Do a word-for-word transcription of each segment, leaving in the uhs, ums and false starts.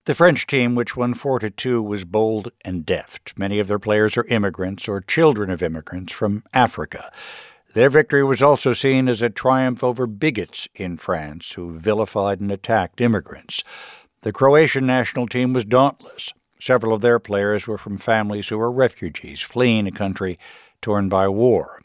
The French team, which won four to two, was bold and deft. Many of their players are immigrants or children of immigrants from Africa. Their victory was also seen as a triumph over bigots in France who vilified and attacked immigrants. The Croatian national team was dauntless. Several of their players were from families who were refugees fleeing a country torn by war.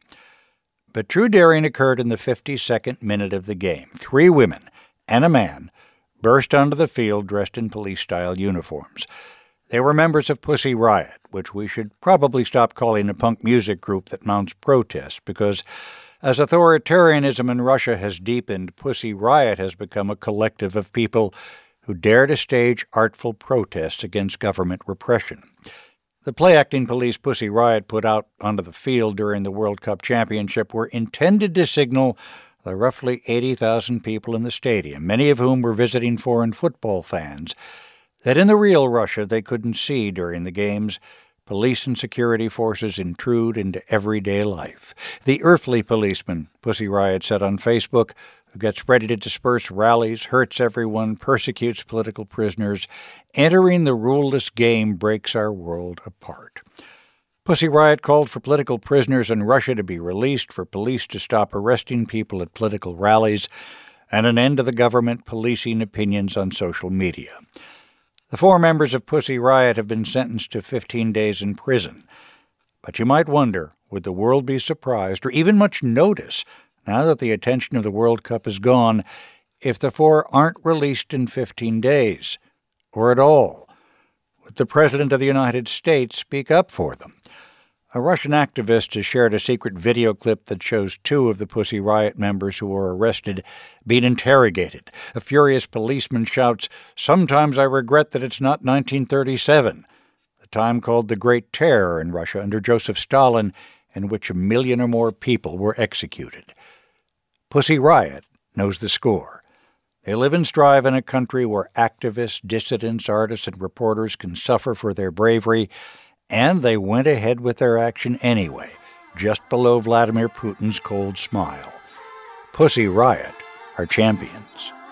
But true daring occurred in the fifty-second minute of the game. Three women and a man burst onto the field dressed in police-style uniforms. They were members of Pussy Riot, which we should probably stop calling a punk music group that mounts protests, because as authoritarianism in Russia has deepened, Pussy Riot has become a collective of people who dare to stage artful protests against government repression. The play-acting police Pussy Riot put out onto the field during the World Cup Championship were intended to signal the roughly eighty thousand people in the stadium, many of whom were visiting foreign football fans, that in the real Russia they couldn't see during the games, police and security forces intrude into everyday life. The earthly policeman, Pussy Riot said on Facebook, who gets ready to disperse rallies, hurts everyone, persecutes political prisoners, entering the ruleless game breaks our world apart. Pussy Riot called for political prisoners in Russia to be released, for police to stop arresting people at political rallies, and an end to the government policing opinions on social media. The four members of Pussy Riot have been sentenced to fifteen days in prison. But you might wonder, would the world be surprised, or even much notice, now that the attention of the World Cup is gone, if the four aren't released in fifteen days, or at all? Would the President of the United States speak up for them? A Russian activist has shared a secret video clip that shows two of the Pussy Riot members who were arrested being interrogated. A furious policeman shouts, "Sometimes I regret that it's not nineteen thirty-seven, the time called the Great Terror in Russia under Joseph Stalin, in which a million or more people were executed." Pussy Riot knows the score. They live and strive in a country where activists, dissidents, artists, and reporters can suffer for their bravery, and they went ahead with their action anyway, just below Vladimir Putin's cold smile. Pussy Riot are champions.